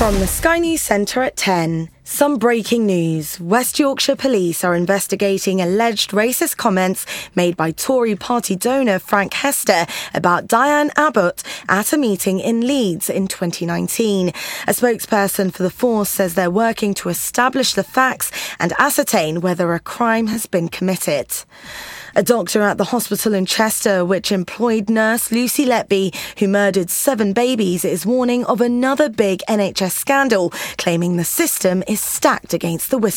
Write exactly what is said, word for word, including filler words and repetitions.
From the Sky News Centre at ten, some breaking news. West Yorkshire Police are investigating alleged racist comments made by Tory party donor Frank Hester about Diane Abbott at a meeting in Leeds in twenty nineteen. A spokesperson for the force says they're working to establish the facts and ascertain whether a crime has been committed. A doctor at the hospital in Chester, which employed nurse Lucy Letby, who murdered seven babies, is warning of another big N H S scandal, claiming the system is stacked against the whistle.